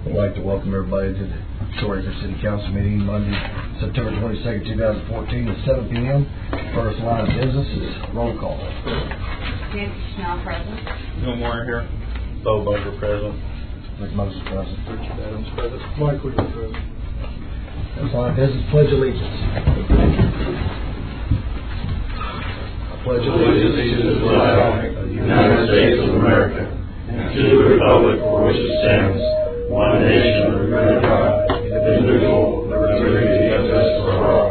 I'd like to welcome everybody to the Shore Acre City Council meeting Monday, September 22nd, 2014 at 7 p.m. First line of business is roll call. Nancy Schnell present. No more here. Bo Barker present. Rick Moses present. Richard Adams present. Mike Woodard present. First line of business, pledge allegiance. I pledge allegiance to the flag of the United States of America and to the republic for which it stands, one nation under God, indivisible, with liberty and justice for all.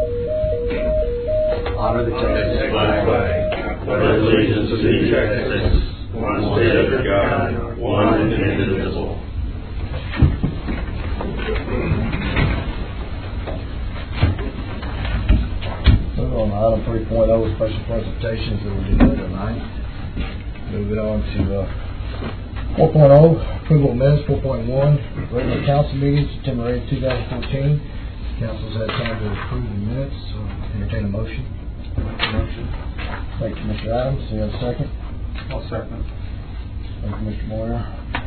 Honor the Texas flag. Pledge allegiance to the United States, one state under God, one and indivisible. On item 3.0, special presentations that we'll do tonight. Moving on to 4.0, approval of minutes. 4.1, regular council meeting, September 8, 2014. Council's had time to approve the minutes, so entertain a motion. Thank you, Mr. Adams. Do you have a second? I'll second. Thank you, Mr. Moyer.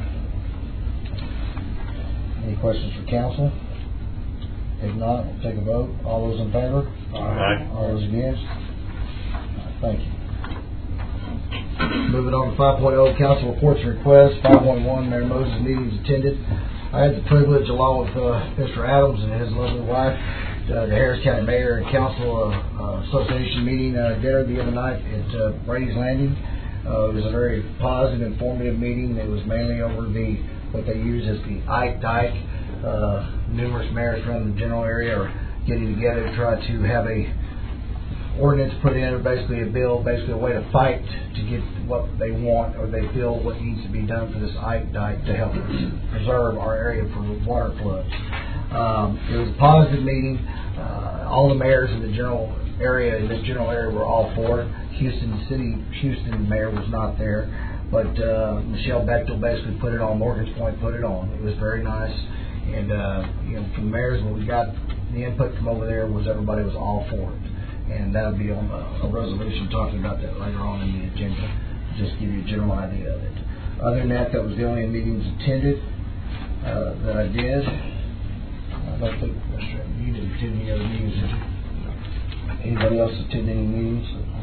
Any questions for council? If not, we'll take a vote. All those in favor? Aye. All those against? Thank you. Moving on to 5.0, council reports and requests. 5.1, Mayor Moses meetings attended. I had the privilege, along with Mr. Adams and his lovely wife, the Harris County Mayor and Council Association meeting dinner the other night at Brady's Landing. It was a very positive, informative meeting. It was mainly over what they use as the Ike Dike. Numerous mayors from the general area are getting together to try to have a ordinance put in, or basically a bill, basically a way to fight to get what they want, or they feel what needs to be done for this Ike Dike to help preserve our area from water floods. It was a positive meeting. All the mayors in the general area were all for it. Houston mayor was not there, but Michelle Bechtel basically put it on. Morgan's Point put it on. It was very nice. And, from the mayors, when we got the input from over there, everybody was all for it. And that'll be on a resolution talking about that later on in the agenda, just to give you a general idea of it. Other than that, that was the only meetings attended that I did. I don't think, Mr. Evans, you didn't attend any other meetings, did you? Anybody else attend any meetings?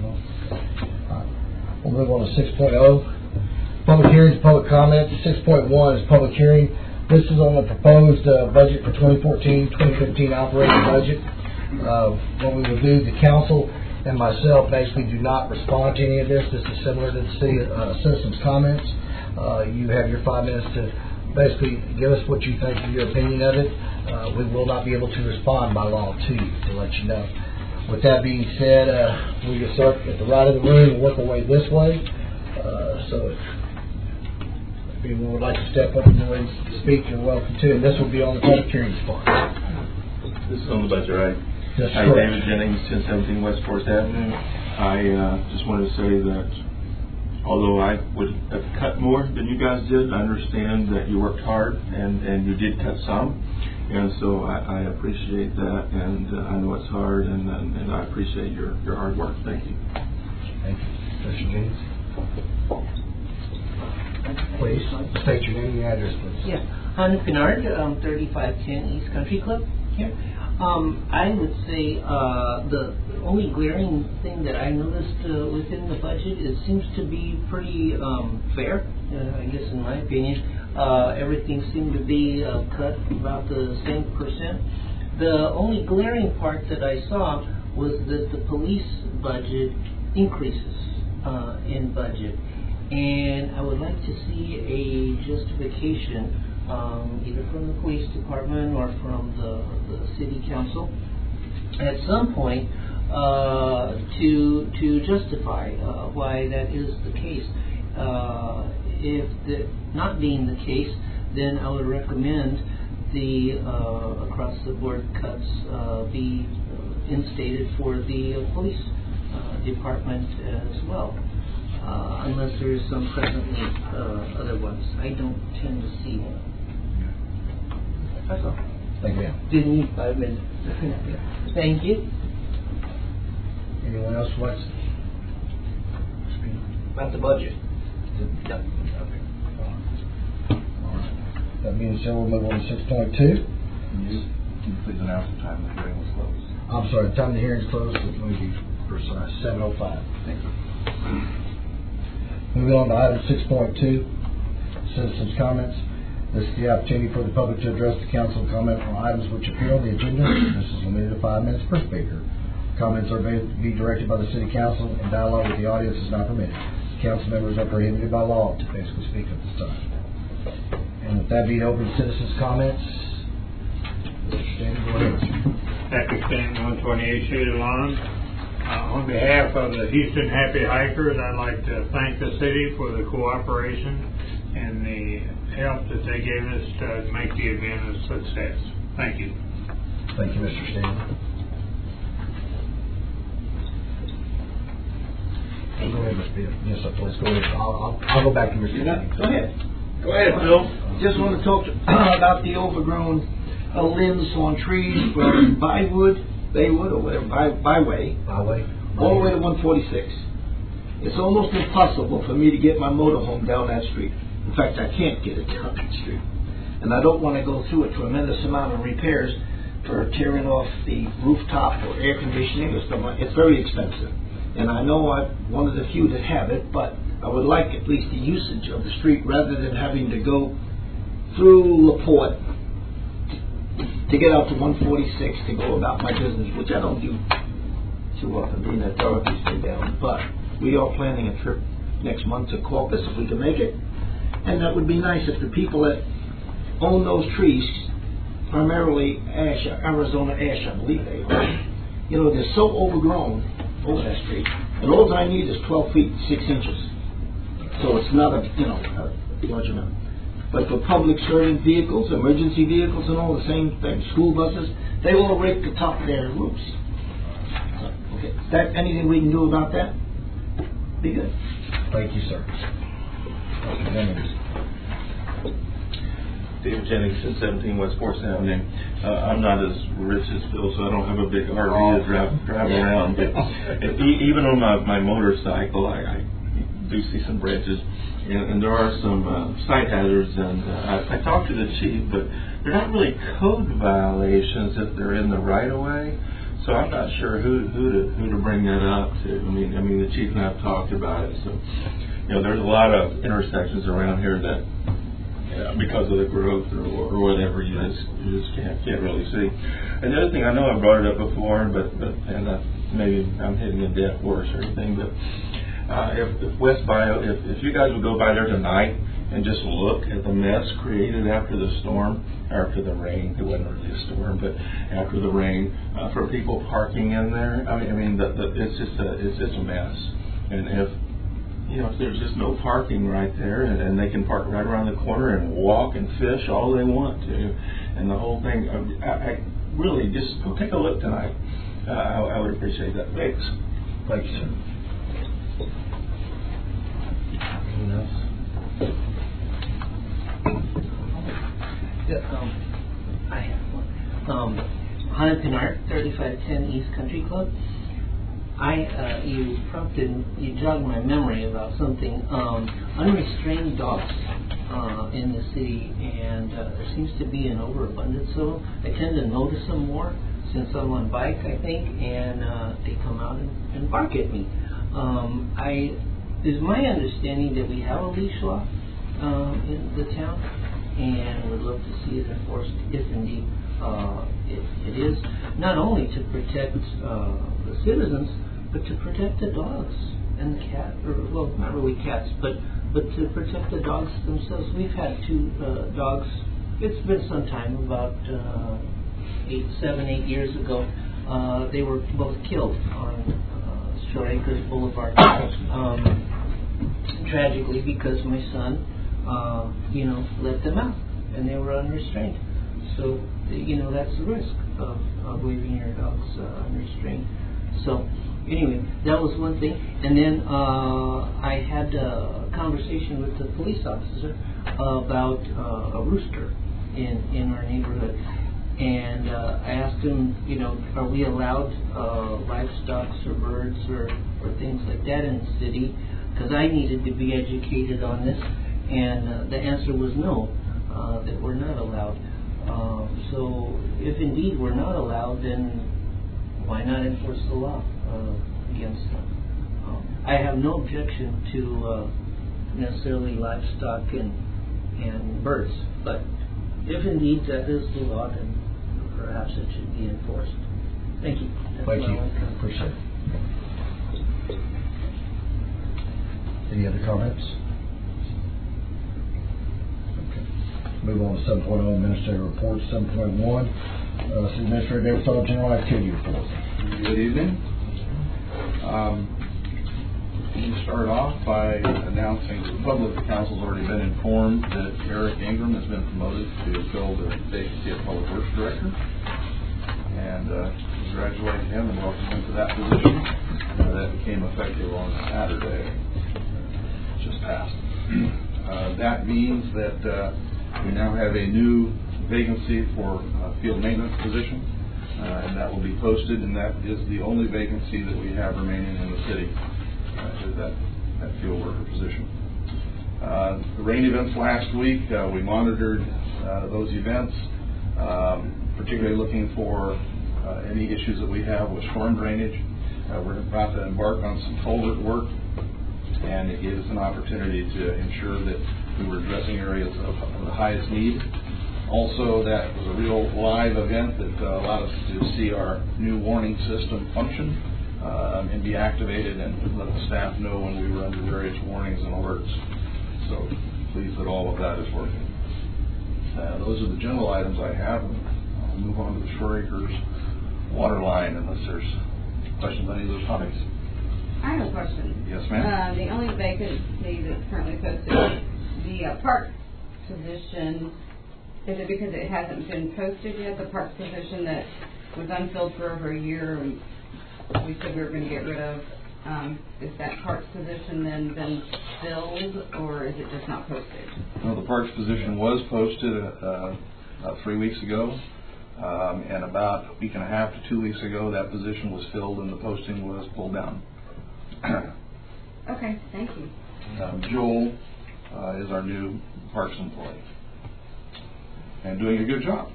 We'll move on to 6.0. Public hearings, public comment. 6.1 is public hearing. This is on the proposed budget for 2014-2015 operating budget. What we will do, the council and myself basically do not respond to any of this. This is similar to the city citizens' comments. You have your 5 minutes to basically give us what you think of your opinion of it. We will not be able to respond by law to you, to let you know. With that being said, we will start at the right of the room and work our way this way. So if anyone would like to step up and speak, you're welcome to. And this will be on the public hearings part. This is on the budget, right? Yes, Hi, David Jennings, 1017 West 4th Avenue. I just wanted to say that although I would have cut more than you guys did, I understand that you worked hard and you did cut some. And so I appreciate that, and I know it's hard, and I appreciate your hard work. Thank you. Thank you. Mr. James. Please state your name and your address, please. Yeah, Hans Bernard, 3510 East Country Club here. I would say the only glaring thing that I noticed within the budget seems to be pretty fair, I guess in my opinion. Everything seemed to be cut about the same percent. The only glaring part that I saw was that the police budget increases in budget. And I would like to see a justification either from the police department or from the city council at some point to justify why that is the case. If not being the case, then I would recommend the across the board cuts be instated for the police department as well. Unless there is some presently otherwise. I don't tend to see one. That's all. Thank you. Didn't need 5 minutes. Thank you. Anyone else wants to speak? About the budget. Yep. Okay. All right. That being said, we'll move on to 6.2. Can you please announce the time the hearing was closed? I'm sorry, the time the hearing is closed, let me be precise, 7:05. Thank you. Moving on to item 6.2, citizens' comments. This is the opportunity for the public to address the council and comment on items which appear on the agenda. This is limited to 5 minutes per speaker. Comments are to be directed by the city council, and dialogue with the audience is not permitted. Council members are prohibited by law to basically speak at this time. And with that being open to citizens' comments, Mr. Stanton, go ahead. Happy Stanton, 128 Shaded Lawn. On behalf of the Houston Happy Hikers, I'd like to thank the city for the cooperation and the help that they gave us to make the event a success. Thank you. Thank you, Mr. Stanton. Go ahead, Mr. Bill. Yes, sir, please go ahead. I'll go back to Mr. Stanton. Go ahead. Go ahead, Bill. Just want to talk about the overgrown limbs on trees from Baywood, or whatever, Byway, all the way to 146. It's almost impossible for me to get my motorhome down that street. In fact, I can't get it down that street. And I don't want to go through a tremendous amount of repairs for tearing off the rooftop or air conditioning or stuff like that. It's very expensive. And I know I'm one of the few that have it, but I would like at least the usage of the street rather than having to go through LaPorte to get out to 146 to go about my business, which I don't do too often, being that Dorothy's been down. But we are planning a trip next month to Corpus if we can make it. And that would be nice if the people that own those trees, primarily ash, Arizona ash, I believe they are, you know, they're so overgrown over that street. And all that I need is 12 feet, 6 inches. So it's not a, you know, a large amount. But for public serving vehicles, emergency vehicles and all the same thing, school buses, they all rake the top of their roofs. So, okay, is that anything we can do about that? Be good. Thank you, sir. Mr. Jennings. David Jennings, 17 West 4th Avenue. I'm not as rich as Phil, so I don't have a big RV to drive around. But even on my motorcycle, I do see some branches, and there are some site hazards. And I talked to the chief, but they're not really code violations if they're in the right of way. So I'm not sure who to bring that up to. I mean, the chief and I have talked about it. So, you know, there's a lot of intersections around here that, because of the growth or whatever, you just can't really see. And the other thing, I know I brought it up before, but maybe I'm hitting a dead horse or anything, but if West Bio, if you guys would go by there tonight and just look at the mess created after the storm, or after the rain, it wasn't really a storm, but after the rain, for people parking in there, I mean, it's just a mess. And if there's just no parking right there, and they can park right around the corner and walk and fish all they want to, and the whole thing, I really just go take a look tonight. I would appreciate that. Thanks. Thank you, sir. Anyone else? Yeah, I have one. Hannah Pinard, 3510 East Country Club. You jogged my memory about something. Unrestrained dogs in the city, and there seems to be an overabundance of them. I tend to notice them more since I'm on bike, I think, and they come out and bark at me. Is my understanding that we have a leash law in the town, and would love to see it enforced if indeed it is, not only to protect the citizens, but to protect the dogs and the cat, or well, not really cats, but to protect the dogs themselves. We've had 2 dogs. It's been some time, about 7, 8 years ago. They were both killed on Shore Acres Boulevard. Tragically, because my son, let them out, and they were unrestrained. So, that's the risk of leaving your dogs unrestrained. So, anyway, that was one thing. And then I had a conversation with the police officer about a rooster in our neighborhood. And I asked him, are we allowed livestock or birds or things like that in the city? Because I needed to be educated on this. And the answer was no. that we're not allowed. So if indeed we're not allowed, then why not enforce the law against them? I have no objection to necessarily livestock and birds, but if indeed that is the law, then perhaps it should be enforced. Thank you. Thank you. Appreciate it. Any other comments? Okay. Move on to 7.0, Administrative Report. 7.1, City Administrator David Stahl, General Activity Report. Good evening. Let me start off by announcing the public council's already been informed that Eric Ingram has been promoted to fill the vacancy of Public Works Director. And congratulate him and welcome him to that position. That became effective on Saturday, just passed. That means that we now have a new vacancy for field maintenance position, and that will be posted, and that is the only vacancy that we have remaining in the city, is that field worker position. The rain events last week, we monitored those events, particularly looking for any issues that we have with storm drainage. We're about to embark on some culvert work, and it gave us an opportunity to ensure that we were addressing areas of the highest need. Also, that was a real live event that allowed us to see our new warning system function and be activated and let the staff know when we were under various warnings and alerts. So pleased that all of that is working. Those are the general items I have. I'll move on to the Shore Acres water line unless there's questions on any of those topics. I have a question. Yes, ma'am. The only vacancy that's currently posted, the park position, is it because it hasn't been posted yet? The park position that was unfilled for over a year, and we said we were going to get rid of. Is that parks position then been filled, or is it just not posted? No, the parks position was posted about 3 weeks ago. And about a week and a half to 2 weeks ago, that position was filled and the posting was pulled down. Okay, thank you. Joel is our new parks employee and doing a good job.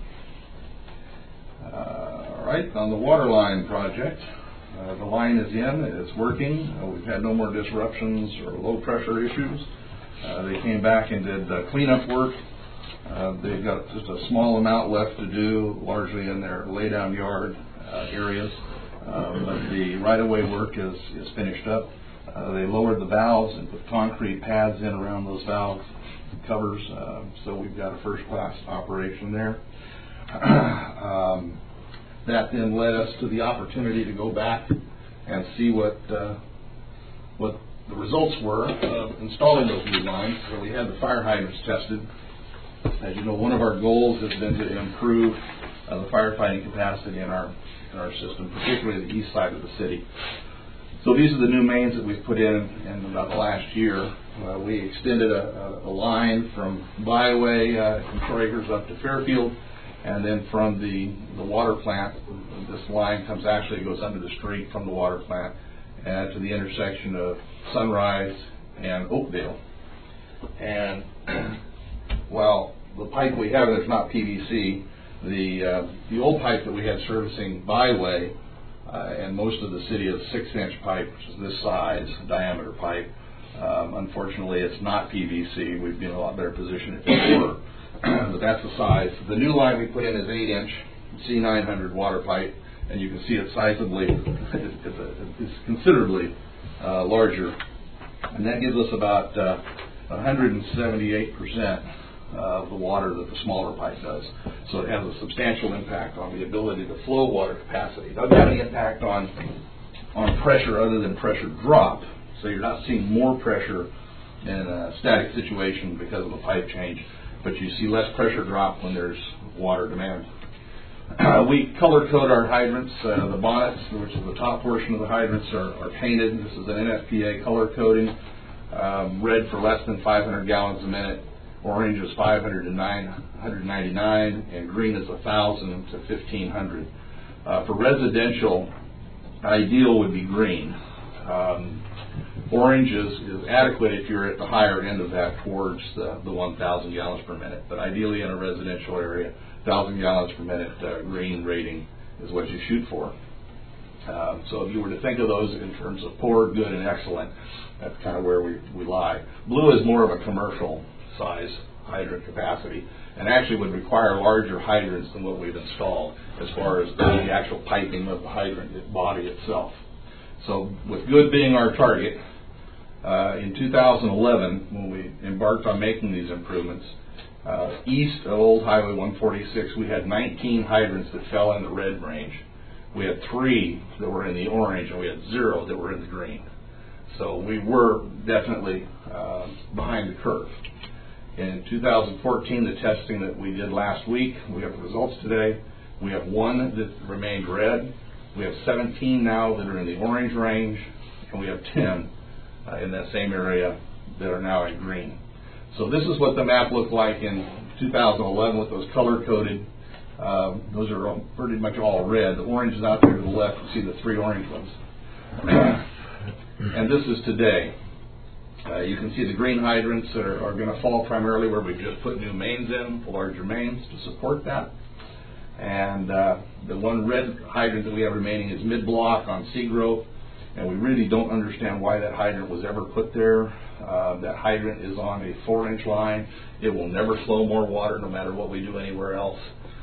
All right, on the water line project, the line is in, it's working. We've had no more disruptions or low pressure issues. They came back and did cleanup work. They've got just a small amount left to do, largely in their laydown yard areas. But the right-of-way work is finished up. They lowered the valves and put concrete pads in around those valve covers, so we've got a first-class operation there. That then led us to the opportunity to go back and see what the results were of installing those new lines. So we had the fire hydrants tested. As you know, one of our goals has been to improve the firefighting capacity in our system, particularly the east side of the city. So these are the new mains that we've put in about the last year. We extended a line from Byway from Shore Acres up to Fairfield, and then from the water plant, this line goes under the street from the water plant and to the intersection of Sunrise and Oakdale. And while the pipe we have is not PVC, the old pipe that we had servicing Byway and most of the city is 6-inch pipe, which is this size, diameter pipe. Unfortunately, it's not PVC. We'd be in a lot better position if it were. But that's the size. The new line we put in is 8-inch C900 water pipe, and you can see it sizably, it's considerably larger. And that gives us about 178% of the water that the smaller pipe does. So it has a substantial impact on the ability to flow water capacity. It doesn't have any impact on pressure other than pressure drop. So you're not seeing more pressure in a static situation because of a pipe change, but you see less pressure drop when there's water demand. We color code our hydrants. The bonnets, which is the top portion of the hydrants, are painted. This is an NFPA color coding. Red for less than 500 gallons a minute. Orange is 500 to 999, and green is 1,000 to 1,500. For residential, ideal would be green. Orange is adequate if you're at the higher end of that towards the 1,000 gallons per minute. But ideally in a residential area, 1,000 gallons per minute green rating is what you shoot for. So if you were to think of those in terms of poor, good, and excellent, that's kind of where we lie. Blue is more of a commercial size hydrant capacity and actually would require larger hydrants than what we've installed as far as the actual piping of the hydrant body itself. So with good being our target, in 2011, when we embarked on making these improvements, east of Old Highway 146, we had 19 hydrants that fell in the red range. We had 3 that were in the orange, and we had 0 that were in the green. So we were definitely behind the curve. In 2014, the testing that we did last week, we have the results today. We have 1 that remained red. We have 17 now that are in the orange range, and we have 10 in that same area that are now in green. So this is what the map looked like in 2011 with those color-coded. Those are pretty much all red. The orange is out there to the left. You see the 3 orange ones. And this is today. You can see the green hydrants are going to fall primarily where we've just put new mains in, larger mains to support that. And the 1 red hydrant that we have remaining is mid-block on Seagrove, and we really don't understand why that hydrant was ever put there. That hydrant is on a 4-inch line. It will never flow more water no matter what we do anywhere else.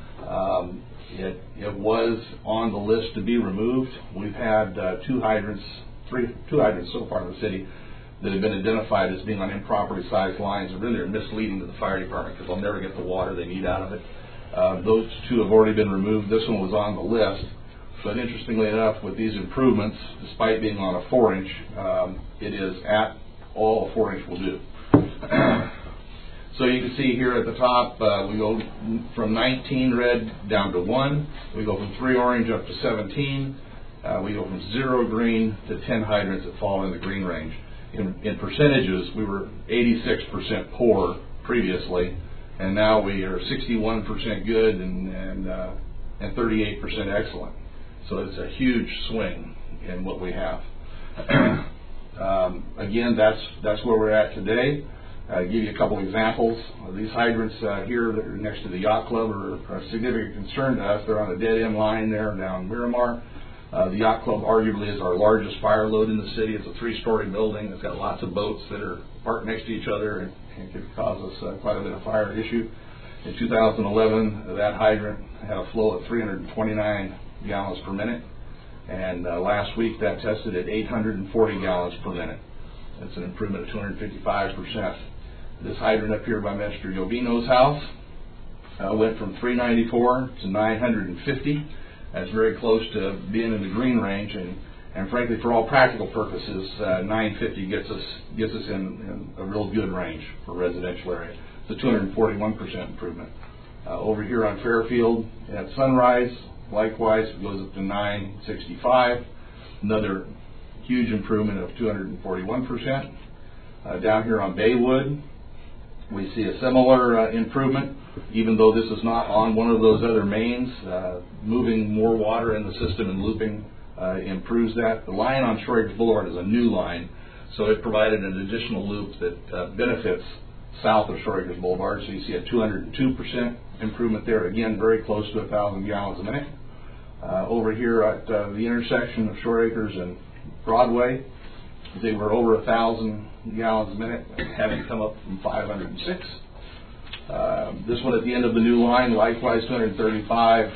It was on the list to be removed. We've had 2 hydrants so far in the city that have been identified as being on improperly sized lines, and really are misleading to the fire department because they'll never get the water they need out of it. Those 2 have already been removed. This one was on the list. But interestingly enough, with these improvements, despite being on a 4-inch, it is at all a 4-inch will do. So you can see here at the top, we go from 19 red down to 1. We go from 3 orange up to 17. We go from 0 green to 10 hydrants that fall in the green range. In percentages, we were 86% poor previously, and now we are 61% good and 38% excellent. So it's a huge swing in what we have. Again, that's where we're at today. I'll give you a couple examples. These hydrants here that are next to the yacht club are a significant concern to us. They're on a dead-end line there down Miramar. The yacht club arguably is our largest fire load in the city. It's a 3-story building. It's got lots of boats that are parked next to each other and could cause us quite a bit of fire issue. In 2011, that hydrant had a flow of 329 gallons per minute, and last week that tested at 840 gallons per minute. That's an improvement of 255%. This hydrant up here by Mr. Jovino's house went from 394 to 950. That's very close to being in the green range, and frankly, for all practical purposes, 950 gets us in a real good range for a residential area. It's a 241% improvement. Over here on Fairfield at Sunrise, likewise, it goes up to 965. Another huge improvement of 241%. Down here on Baywood, we see a similar improvement, even though this is not on one of those other mains. Moving more water in the system and looping improves that. The line on Shore Acres Boulevard is a new line, so it provided an additional loop that benefits south of Shore Acres Boulevard. So you see a 202% improvement there. Again, very close to 1,000 gallons a minute. Over here at the intersection of Shore Acres and Broadway, they were over 1,000 gallons a minute, having come up from 506. This one at the end of the new line, likewise 235.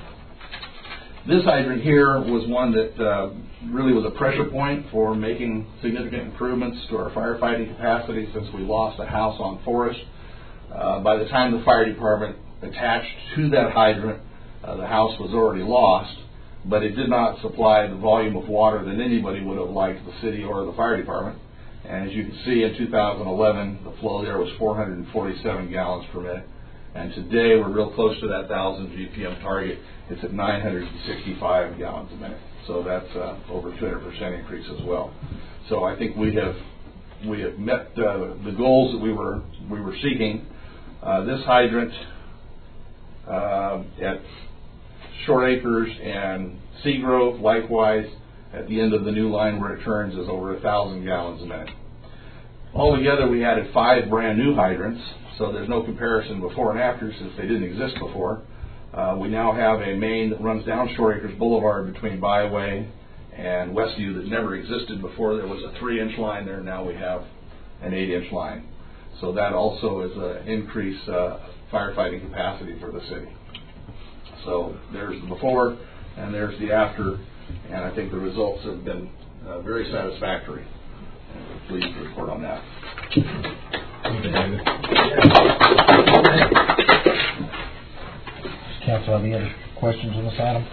This hydrant here was one that really was a pressure point for making significant improvements to our firefighting capacity since we lost a house on Forest. By the time the fire department attached to that hydrant, the house was already lost, but it did not supply the volume of water that anybody would have liked, the city or the fire department. And as you can see, in 2011, the flow there was 447 gallons per minute. And today, we're real close to that 1,000 GPM target. It's at 965 gallons a minute. So that's over 200% increase as well. So I think we have met the goals that we were seeking. This hydrant at Short Acres and Seagrove, likewise, at the end of the new line where it turns is over 1,000 gallons a minute. Altogether, we added 5 brand new hydrants, so there's no comparison before and after since they didn't exist before. We now have a main that runs down Shore Acres Boulevard between Byway and Westview that never existed before. There was a 3-inch line there, now we have an 8-inch line. So that also is an increased firefighting capacity for the city. So there's the before and there's the after, and I think the results have been very satisfactory. We're pleased to report on that. Council, have any other questions on this item?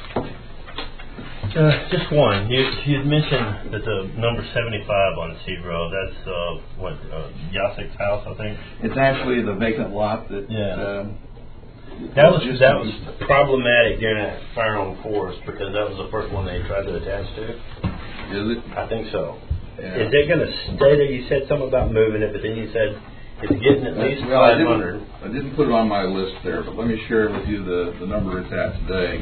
Just one. You had mentioned that the number 75 on Seed Road, that's Yasek's house, I think? It's actually the vacant lot that... That was problematic during that fire on Forest because that was the first one they tried to attach to. Is it? I think so. Yeah. Is it going to stay there? You said something about moving it, but then you said it's getting at least 500. I didn't put it on my list there, but let me share with you the number it's at today.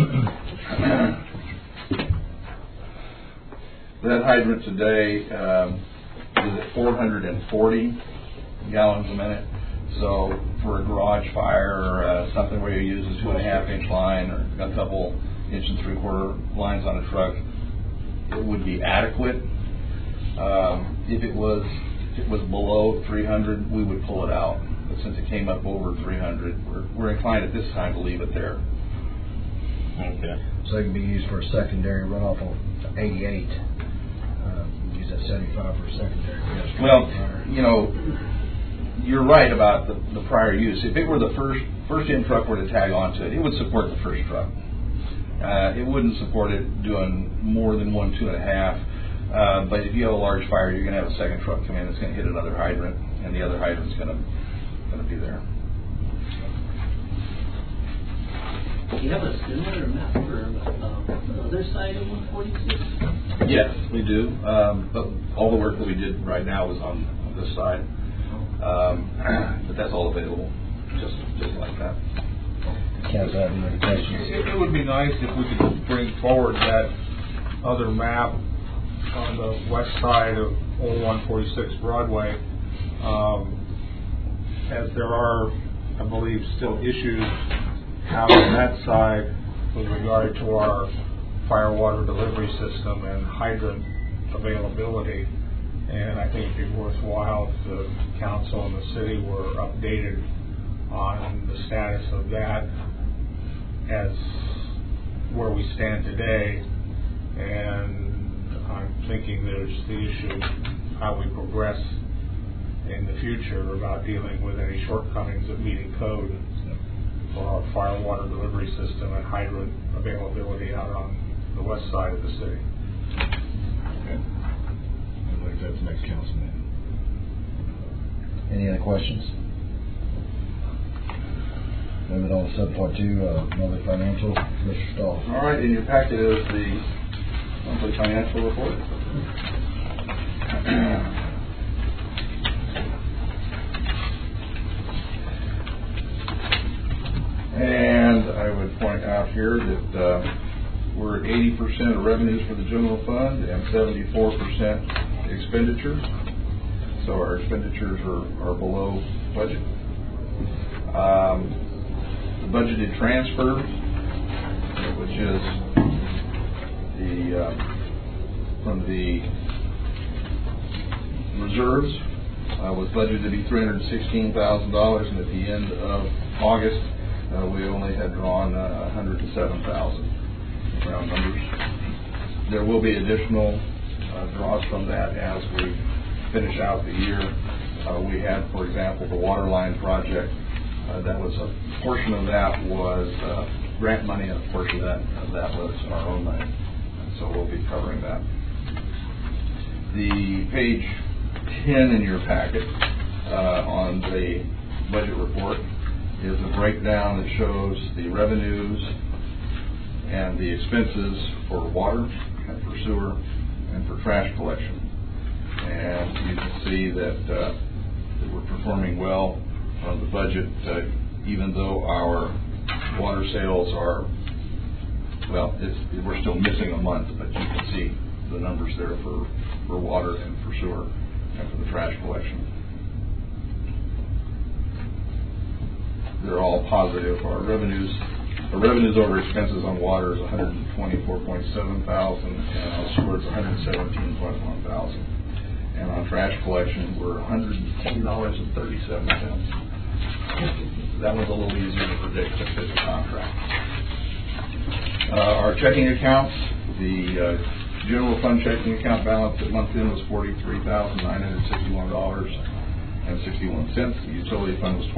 That hydrant today is at 440 gallons a minute. So for a garage fire or something where you use a 2.5-inch line or a couple 1 3/4 lines on a truck, it would be adequate. If it was below 300, we would pull it out. But since it came up over 300, we're inclined at this time to leave it there. Okay. So it can be used for a secondary runoff on 88. Use that 75 for a secondary. Well, you know, you're right about the prior use. If it were the first in truck were to tag onto it, it would support the first truck. It wouldn't support it doing more than 1, 2.5. But if you have a large fire, you're going to have a second truck come in that's going to hit another hydrant, and the other hydrant's going to be there. Do you have a similar map for the other side of 146? Yes, we do. But all the work that we did right now was on this side. But that's all available, just like that. Council, have any questions? It would be nice if we could bring forward that other map on the west side of Old 146 Broadway, as there are, I believe, still issues out on that side with regard to our fire water delivery system and hydrant availability. And I think it'd be worthwhile if the council and the city were updated on the status of that as where we stand today. And I'm thinking there's the issue how we progress in the future about dealing with any shortcomings of meeting code for our fire water delivery system and hydrant availability out on the west side of the city. Okay. I'd like that to next council meeting. Any other questions? Moving on to 7.2, monthly financial. Mr. Stahl. All right, in your packet is the monthly financial report. And I would point out here that we're at 80% of revenues for the general fund and 74% expenditures. So our expenditures are below budget. The budgeted transfer, which is from the reserves, was budgeted to be $316,000, and at the end of August, we only had drawn $107,000, round numbers. There will be additional draws from that as we finish out the year. We had, for example, the water line project. That was a portion of that was grant money, and a portion of that was our own money. So we'll be covering that. The page 10 in your packet on the budget report is a breakdown that shows the revenues and the expenses for water and for sewer and for trash collection. And you can see that we're performing well on the budget, even though our water sales are, well, we're still missing a month, but you can see the numbers there for water and for sewer and for the trash collection. They're all positive. The revenues over expenses on water is $124.7 thousand, and on sewer is $117.1 thousand. And on trash collection, we're $120.37. That one's a little easier to predict to fit the contract. Our checking accounts, the general fund checking account balance at month end was $43,961.61. The utility fund was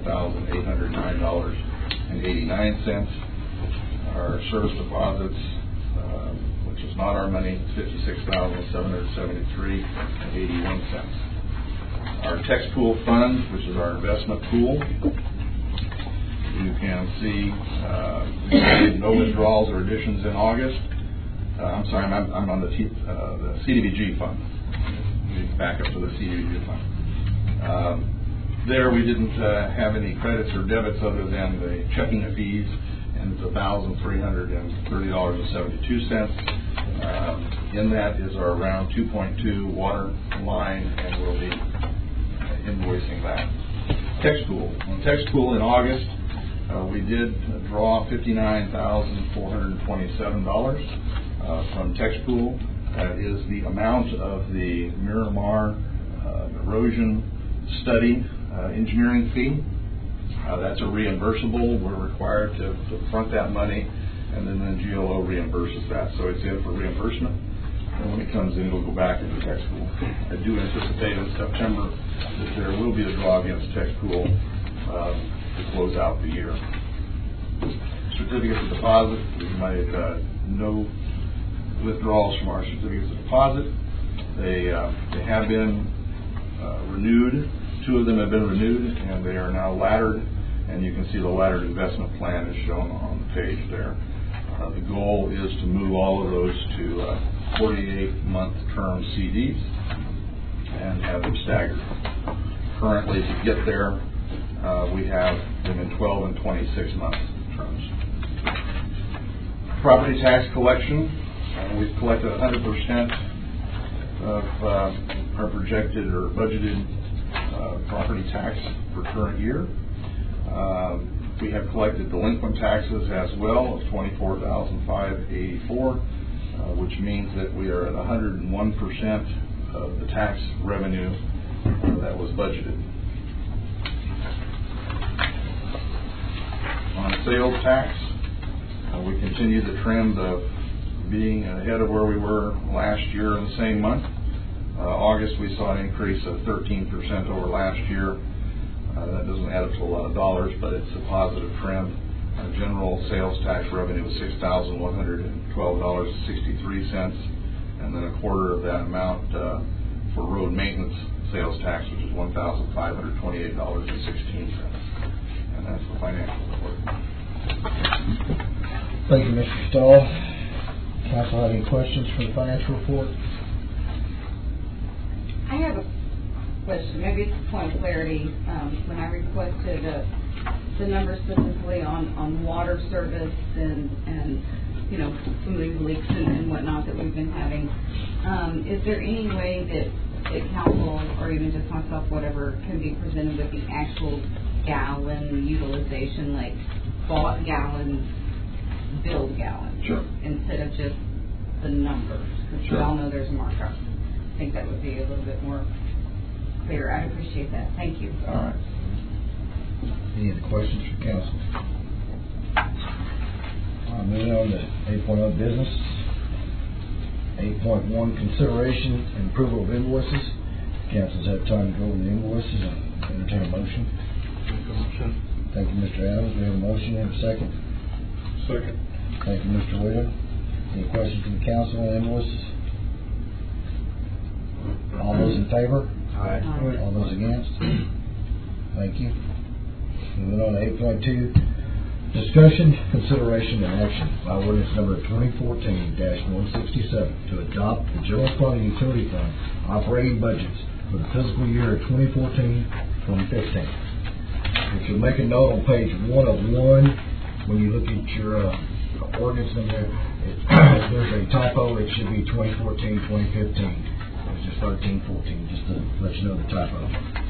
$27,809.89. Our service deposits, which is not our money, $56,773.81. Our tax pool fund, which is our investment pool, you can see we made no withdrawals or additions in August. I'm sorry, I'm on the CDBG fund. We back up to the CDBG fund. There we didn't have any credits or debits other than the checking fees, and it's $1,330.72. In that is our round 2.2 water line, and we'll be invoicing that. Text pool. On text pool in August, we did draw $59,427 from text pool. That is the amount of the Miramar erosion study engineering fee. That's a reimbursable. We're required to front that money, and then the GLO reimburses that. So it's in for reimbursement. And when it comes in, it'll go back into text pool. I do anticipate in September that there will be a draw against text pool to close out the year. Certificates of deposit, we made no withdrawals from our certificates of deposit. They have been renewed. 2 of them have been renewed, and they are now laddered, and you can see the laddered investment plan is shown on the page there. The goal is to move all of those to 48-month term CDs and have them staggered. Currently, to get there, we have them in 12 and 26-month terms. Property tax collection, we've collected 100% of our projected or budgeted property tax for current year. We have collected delinquent taxes as well of $24,584, which means that we are at 101% of the tax revenue that was budgeted. On sales tax, we continue the trend of being ahead of where we were last year in the same month. August, we saw an increase of 13% over last year. That doesn't add up to a lot of dollars, but it's a positive trend. General sales tax revenue was $6,112.63, and then a quarter of that amount for road maintenance sales tax, which is $1,528.16. And that's the financial report. Thank you, Mr. Stahl. Council, have any questions for the financial report? I have a question. Maybe it's a point of clarity. When I requested the numbers specifically on water service and some of these leaks and whatnot that we've been having, is there any way that council or even just myself, whatever, can be presented with the actual gallon utilization, like bought gallons, billed gallons, sure, instead of just the numbers? Because we all know there's a markup. I think that would be a little bit more clear. I'd appreciate that. Thank you. All right. Any other questions for council? Moving on to 8.0 business. 8.1 consideration and approval of invoices. Council's had time to go over the invoices and entertain a motion. Thank you, Mr. Adams. We have a motion and a second. Second. Thank you, Mr. Williams. Any questions from the council on invoices? All those in favor? Aye. All those against? Thank you. Moving on to 8.2, discussion, consideration, and action by ordinance number 2014-167 to adopt the general fund and utility fund operating budgets for the fiscal year 2014-2015. If you'll make a note on page 1 of 1, when you look at your ordinance in there, there's a typo. It should be 2014-2015. It's just 13-14, just to let you know the typo.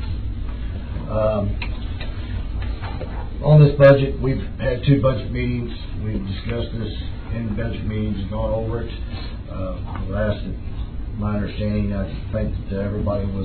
On this budget, we've had 2 budget meetings. We've discussed this in the budget meetings and gone over it. Last, my understanding, I think that everybody was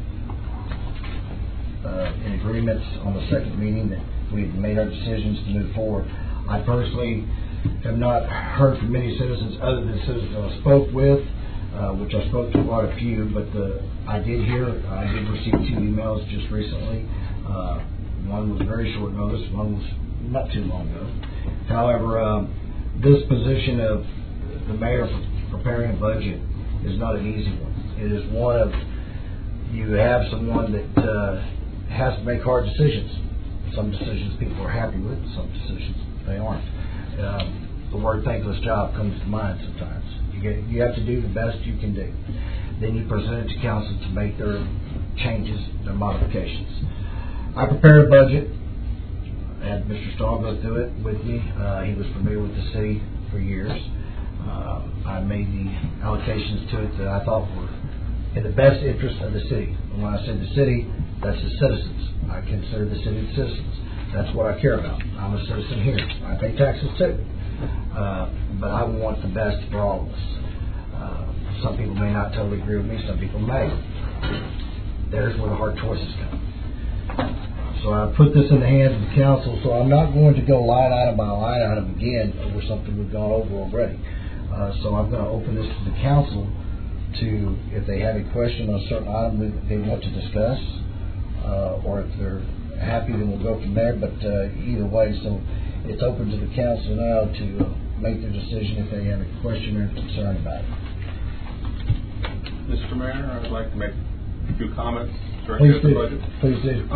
in agreement on the second meeting that we've made our decisions to move forward. I personally have not heard from many citizens other than citizens I spoke with, which I spoke to quite a few, but I did receive 2 emails just recently. One was very short notice, one was not too long ago. However, this position of the mayor preparing a budget is not an easy one. It is one of, you have someone that has to make hard decisions. Some decisions people are happy with, some decisions they aren't. The word thankless job comes to mind sometimes. You have to do the best you can do. Then you present it to council to make their changes, their modifications. I prepared a budget. I had Mr. Stahl go through it with me. He was familiar with the city for years. I made the allocations to it that I thought were in the best interest of the city. And when I said the city, that's the citizens. I consider the city the citizens. That's what I care about. I'm a citizen here. I pay taxes too. But I want the best for all of us. Some people may not totally agree with me. Some people may. There's where the hard choices come. So I put this in the hands of the council, so I'm not going to go line item by line item again over something we've gone over already. So I'm going to open this to the council to, if they have a question on a certain item that they want to discuss, or if they're happy, then we'll go from there. But either way, so it's open to the council now to make their decision if they have a question or concern about it. Mr. Mayor, I would like to make a few comments directly to the budget. Please do.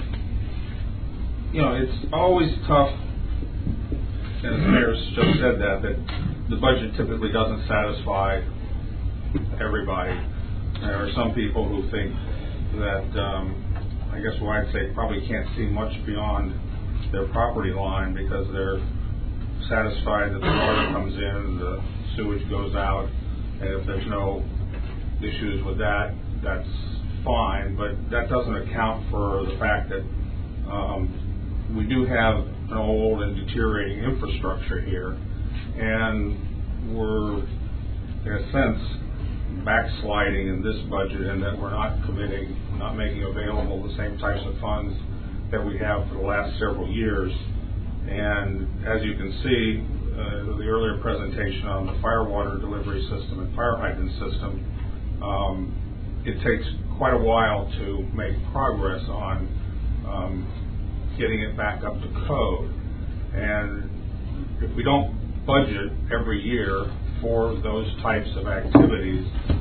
It's always tough, and the mayor's just said that the budget typically doesn't satisfy everybody. There are some people who think that, I guess what I'd say, probably can't see much beyond their property line because they're satisfied that the water comes in, the sewage goes out, and if there's no issues with that, that's fine, but that doesn't account for the fact that we do have an old and deteriorating infrastructure here, and we're, in a sense, backsliding in this budget in that we're not making available the same types of funds that we have for the last several years. And as you can see, the earlier presentation on the fire water delivery system and fire hydrant system, it takes quite a while to make progress on getting it back up to code. And if we don't budget every year for those types of activities,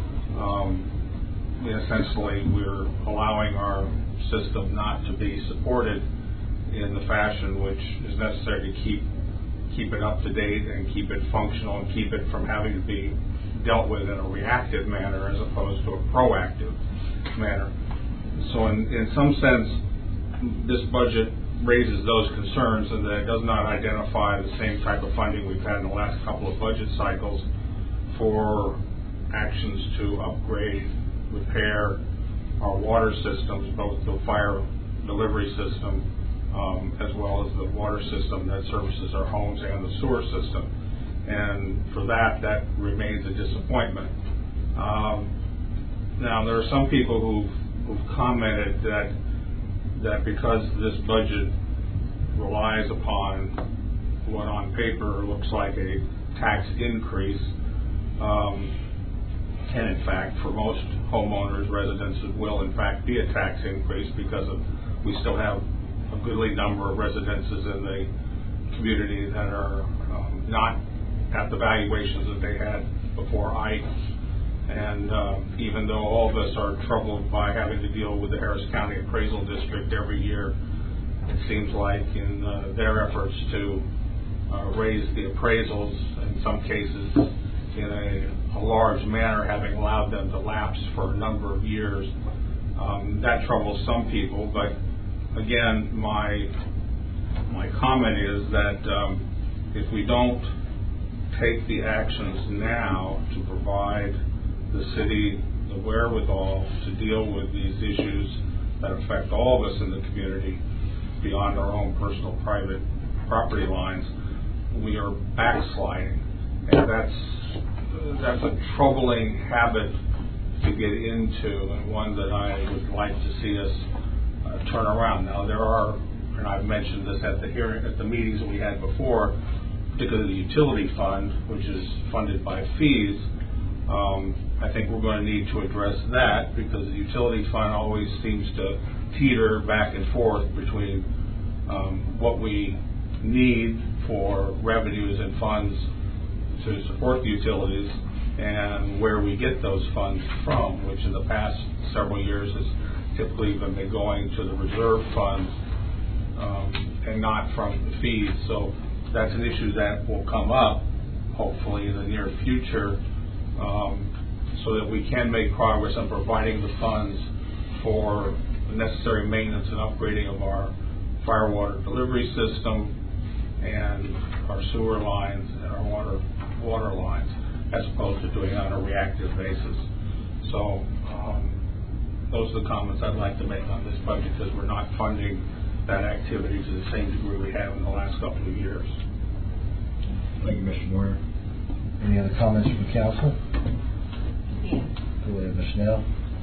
essentially we're allowing our system not to be supported in the fashion which is necessary to keep it up to date and keep it functional and keep it from having to be dealt with in a reactive manner as opposed to a proactive manner. So in some sense, this budget raises those concerns and that it does not identify the same type of funding we've had in the last couple of budget cycles for actions to upgrade, repair our water systems, both the fire delivery system as well as the water system that services our homes and the sewer system. And for that remains a disappointment. Now, there are some people who've commented that because this budget relies upon what on paper looks like a tax increase, and in fact, for most homeowners, residents, it will in fact be a tax increase because we still have a goodly number of residences in the community that are not at the valuations that they had before Ike. And even though all of us are troubled by having to deal with the Harris County Appraisal District every year, it seems like in their efforts to raise the appraisals, in some cases in a large manner, having allowed them to lapse for a number of years, that troubles some people. But again, my my comment is that if we don't take the actions now to provide the city the wherewithal to deal with these issues that affect all of us in the community beyond our own personal private property lines, we are backsliding. And that's a troubling habit to get into, and one that I would like to see us turn around. Now there are, and I've mentioned this at the meetings that we had before, particularly the utility fund, which is funded by fees. I think we're going to need to address that because the utility fund always seems to teeter back and forth between what we need for revenues and funds to support the utilities and where we get those funds from, which in the past several years has typically been going to the reserve funds and not from the fees. So that's an issue that will come up hopefully in the near future, so that we can make progress on providing the funds for the necessary maintenance and upgrading of our fire water delivery system and our sewer lines and our water lines, as opposed to doing it on a reactive basis. So those are the comments I'd like to make on this budget, because we're not funding that activity to the same degree we have in the last couple of years. Thank you, Mr. Warner. Any other comments from the council? Yeah. Go ahead, Ms. Snell.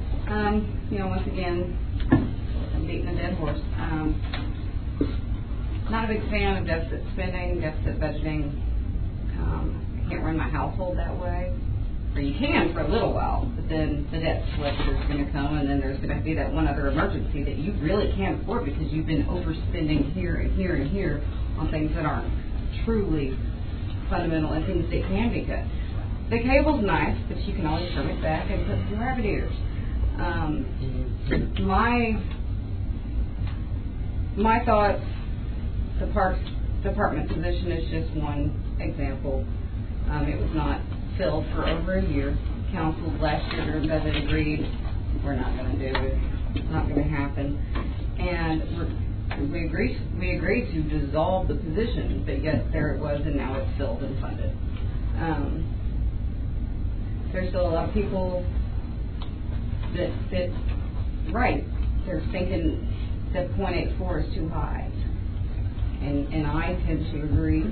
Once again, I'm beating a dead horse. Not a big fan of deficit spending, deficit budgeting. I can't run my household that way. Or you can for a little while, but then the debt collector is going to come, and then there's going to be that one other emergency that you really can't afford because you've been overspending here and here and here on things that aren't truly fundamental and things that can be cut. The cable's nice, but you can always trim it back and put some rabbit ears. My thoughts, the Parks Department position is just one example. It was not filled for over a year. Council last year during budget agreed we're not going to do it. It's not going to happen. And we agreed to dissolve the position, but yet there it was, and now it's filled and funded. There's still a lot of people that they're thinking that 0.84 is too high, and I tend to agree.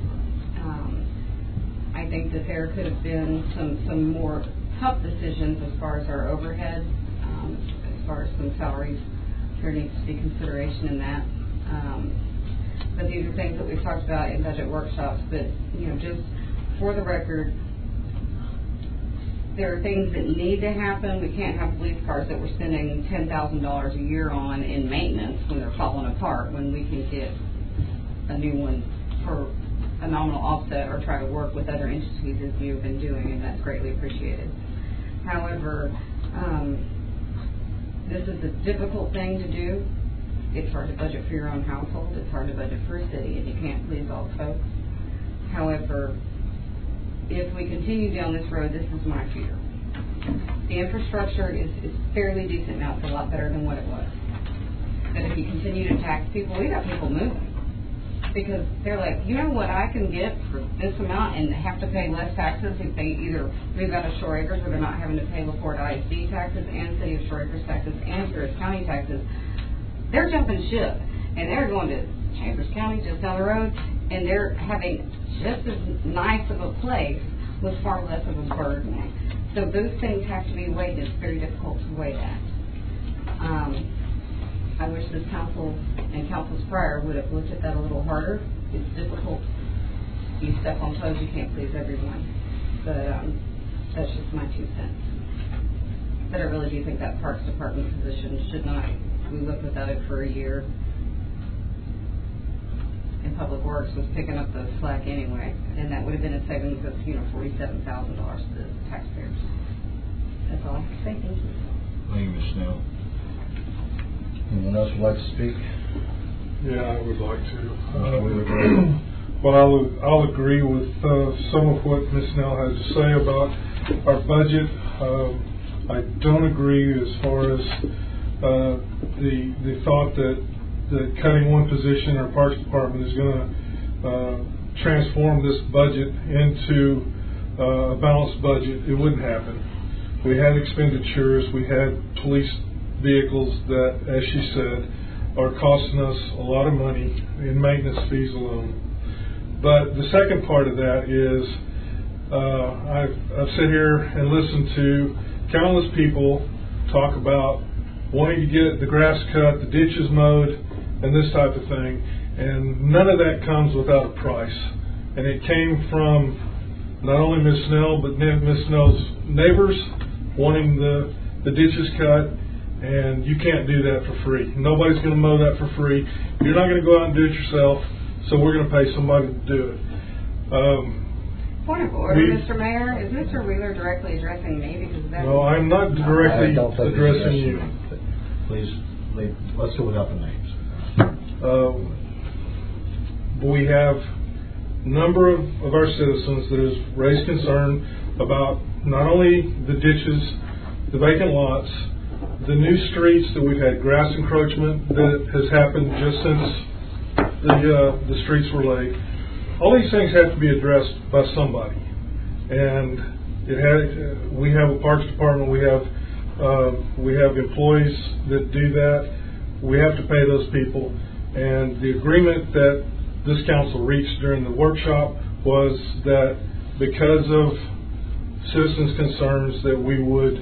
I think that there could have been some more tough decisions as far as our overhead, as far as some salaries. There needs to be consideration in that. But these are things that we've talked about in budget workshops. But just for the record, there are things that need to happen. We can't have police cars that we're spending $10,000 a year on in maintenance when they're falling apart, when we can get a new one for a nominal offset or try to work with other entities as we have been doing, and that's greatly appreciated. However, this is a difficult thing to do. It's hard to budget for your own household. It's hard to budget for a city, and you can't please all folks. However, if we continue down this road, this is my fear. The infrastructure is fairly decent now. It's a lot better than what it was. But if you continue to tax people, we got people moving. Because they're like, you know what I can get for this amount and have to pay less taxes if they either move out of Shore Acres where they're not having to pay LaPorte ISD taxes and City of Shore Acres taxes and Ferris County taxes. They're jumping ship, and they're going to Chambers County just down the road, and they're having just as nice of a place with far less of a burden. So those things have to be weighed. It's very difficult to weigh that. I wish this council and councils prior would have looked at that a little harder. It's difficult. You step on toes, you can't please everyone. But that's just my 2 cents. But I really do think that Parks Department position should not, we looked without it for a year. And Public Works was picking up the slack anyway. And that would have been a savings of, $47,000 to the taxpayers. That's all I have to say. Thank you. Thank you, Ms. Snell. Anyone else would like to speak? Yeah, I would like to. Well, I'll agree with some of what Ms. Snell has to say about our budget. I don't agree as far as the thought that that cutting one position in our Parks Department is going to transform this budget into a balanced budget. It wouldn't happen. We had expenditures. We had police vehicles that, as she said, are costing us a lot of money in maintenance fees alone. But the second part of that is I've sit here and listened to countless people talk about wanting to get the grass cut, the ditches mowed, and this type of thing. And none of that comes without a price. And it came from not only Ms. Snell, but Ms. Snell's neighbors wanting the ditches cut. And you can't do that for free. Nobody's going to mow that for free. You're not going to go out and do it yourself, so we're going to pay somebody to do it. Point of order, Mr. Mayor. Is Mr. Wheeler directly addressing me? Because that's no, I'm not directly addressing you. Please, let's go without the names. We have a number of our citizens that has raised concern about not only the ditches, the vacant lots, the new streets that we've had grass encroachment that has happened just since the streets were laid. All these things have to be addressed by somebody, and we have a Parks Department. We have employees that do that. We have to pay those people, and the agreement that this council reached during the workshop was that because of citizens' concerns that we would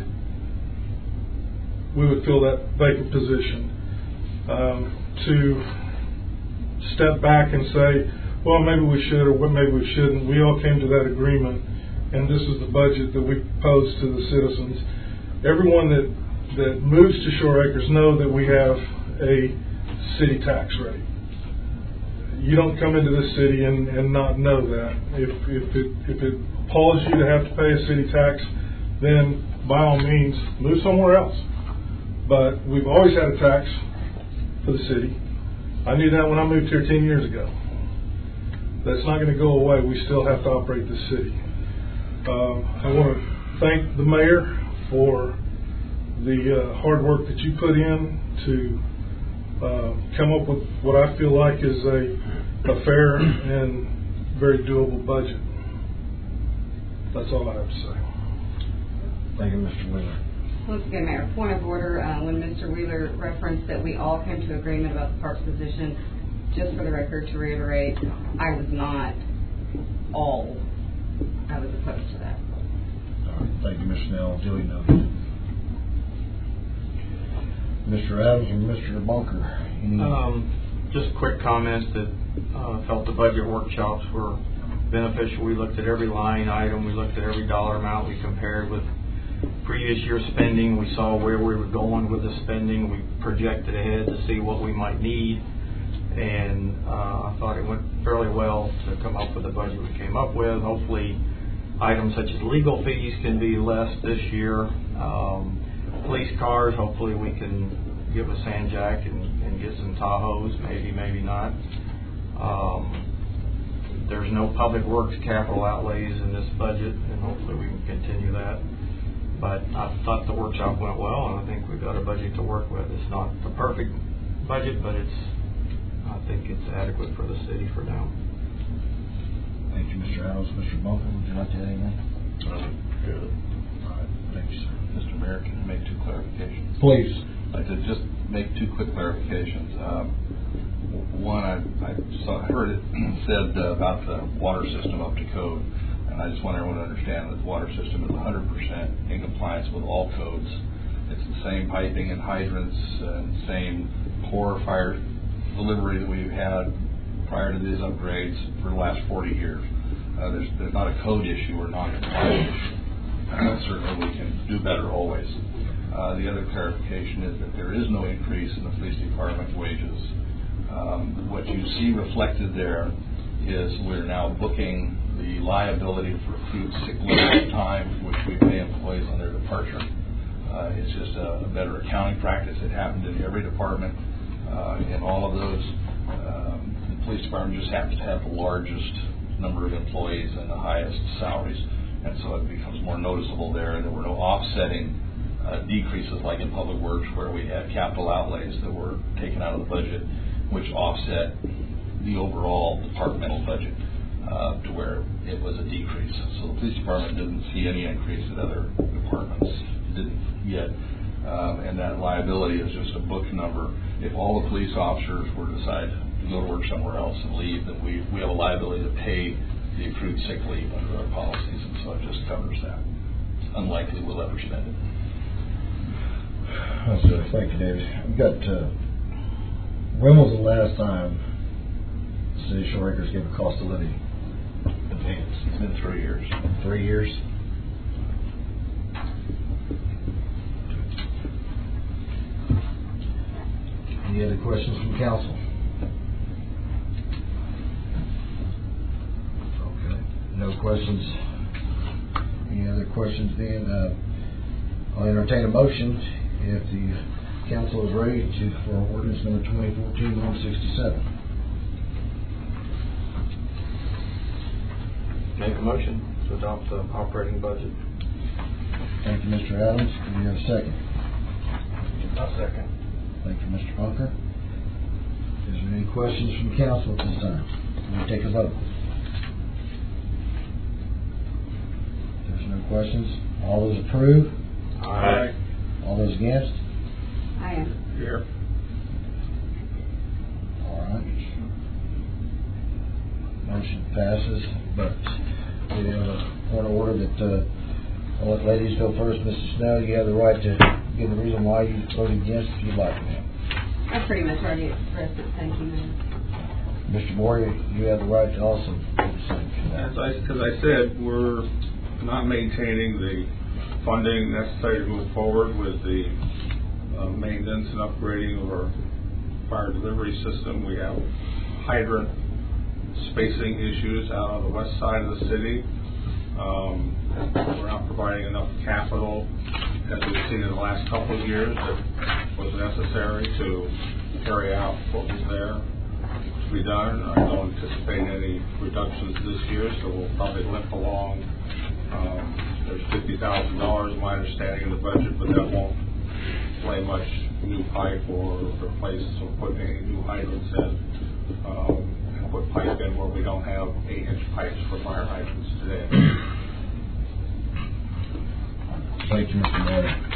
fill that vacant position. To step back and say, well, maybe we should, or maybe we shouldn't. We all came to that agreement, and this is the budget that we proposed to the citizens. Everyone that moves to Shore Acres know that we have a city tax rate. You don't come into this city and not know that. If it appalls you to have to pay a city tax, then by all means, move somewhere else. But we've always had a tax for the city. I knew that when I moved here 10 years ago. That's not going to go away. We still have to operate the city. I want to thank the mayor for the hard work that you put in to come up with what I feel like is a fair and very doable budget. That's all I have to say. Thank you, Mr. Wheeler. Once again, Mayor, point of order, when Mr. Wheeler referenced that we all came to agreement about the parks position, just for the record to reiterate, I was not all. I was opposed to that. All right, thank you, Mr. Snell. Duly noted. Mr. Adams and Mr. Bunker, just a quick comment that felt the budget workshops were beneficial. We looked at every line item. We looked at every dollar amount. We compared with previous year spending. We saw where we were going with the spending. We projected ahead to see what we might need, and I thought it went fairly well to come up with the budget we came up with. Hopefully items such as legal fees can be less this year. Police cars, hopefully we can give a sand jack and get some Tahoes, maybe not. There's no public works capital outlays in this budget, and hopefully we can continue that. But I thought the workshop went well, and I think we've got a budget to work with. It's not the perfect budget, but I think it's adequate for the city for now. Thank you, Mr. Adams. Mr. Bunker, would you like to add anything? Good. All right, thank you, sir. Mr. Mayor, can you make two clarifications? Please. I'd like to just make two quick clarifications. One, I heard it said about the water system up to code, and I just want everyone to understand that the water system is 100% in compliance with all codes. It's the same piping and hydrants and same core fire delivery that we've had prior to these upgrades for the last 40 years. There's not a code issue or non-compliance issue. Certainly we can do better always. The other clarification is that there is no increase in the police department wages. What you see reflected there is we're now booking the liability for accrued sick leave time, which we pay employees on their departure. It's just a better accounting practice. It happened in every department. In all of those, the police department just happens to have the largest number of employees and the highest salaries. And so it becomes more noticeable there. There were no offsetting decreases like in public works where we had capital outlays that were taken out of the budget which offset the overall departmental budget to where it was a decrease. So the police department didn't see any increase that other departments didn't yet. And that liability is just a book number. If all the police officers were to decide to go to work somewhere else and leave, then we have a liability to pay the accrued sick leave under our policies, and so it just covers that. It's unlikely we'll ever spend it. That's good. Thank you, David. We've got, when was the last time the city of Shore Acres gave a cost of living advance? It's been 3 years. 3 years? Any other questions from council? Okay. No questions. Any other questions being, I'll entertain a motion if the council is ready for ordinance number 2014-167. Make a motion to adopt the operating budget. Thank you, Mr. Adams. Do we have a second? I'll second. Thank you, Mr. Bunker. Is there any questions from council at this time? We'll take a vote. If there's no questions, all those approve? Aye. All those against? I am. Here. All right. Motion passes, but we have a point of order that I'll let ladies go first. Mrs. Snell, you have the right to give the reason why you voted against if you'd like, ma'am. I pretty much already expressed it. Thank you, ma'am. Mr. Moore, you have the right to also do the same. As I said, we're not maintaining the funding necessary to move forward with the maintenance and upgrading of our fire delivery system. We have hydrant spacing issues out on the west side of the city. We're not providing enough capital, as we've seen in the last couple of years, that was necessary to carry out what was there to be done. I don't anticipate any reductions this year, so we'll probably limp along. There's $50,000, my understanding, in the budget, but that won't lay much new pipe or replace or put any new hydrants in. And put pipe in where we don't have 8-inch pipes for fire hydrants today. Thank you, Mr. Moore.